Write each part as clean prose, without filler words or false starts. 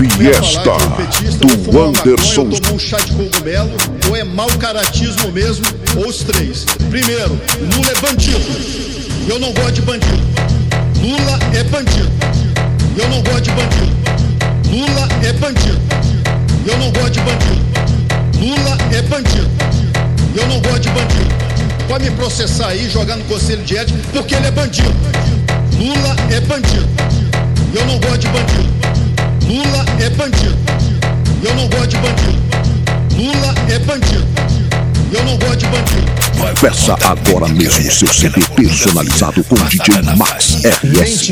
Fiesta do Anderson. Tomou um chá de cogumelo, ou é mau caratismo mesmo, ou os três. Primeiro, Lula é bandido. Eu não gosto de bandido. Lula é bandido. Eu não gosto de bandido. Lula é bandido. Eu não gosto de bandido. Lula é bandido. Eu não gosto de bandido. Pode me processar aí, jogar no Conselho de Ética, porque ele é bandido. Lula é bandido. Eu não gosto de bandido. Lula é bandido. Eu não gosto de bandido. Lula é bandido. Eu não gosto de bandido. Peça agora mesmo seu CD personalizado com DJ Max RS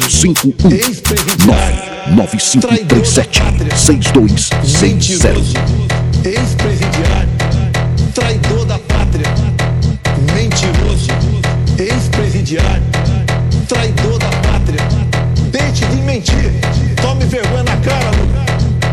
51995376260. Ex-presidiário, traidor da pátria, mentiroso, ex-presidiário, traidor da pátria, deixe de mentir, tome vergonha na cara, Lula.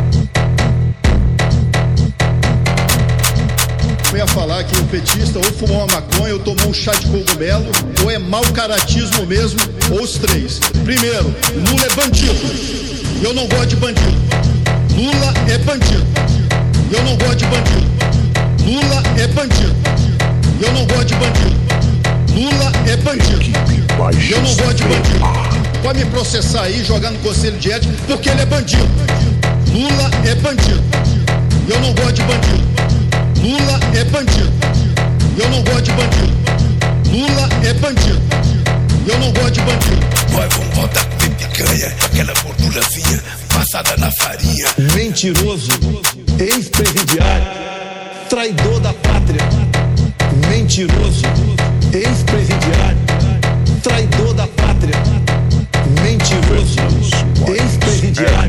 Eu ia falar que o petista ou fumou uma maconha, ou tomou um chá de cogumelo, ou é mau caratismo mesmo, ou os três. Primeiro, Lula é bandido. Eu não gosto de bandido. Lula é bandido. Eu não gosto de bandido. Lula é bandido. Eu não gosto de bandido. Lula é bandido. Eu não gosto de bandido. Pode me processar aí, jogar no Conselho de Ética, porque ele é bandido. Lula é bandido. Eu não gosto de bandido. Lula é bandido. Eu não gosto de bandido. Lula é bandido. Eu não gosto de bandido. Vai, vamos voltar com picanha, aquela gordurazinha passada na farinha. Mentiroso, ex-presidiário, traidor da pátria. Mentiroso, ex-presidiário, traidor da pátria. Mentiroso, ex-presidiário.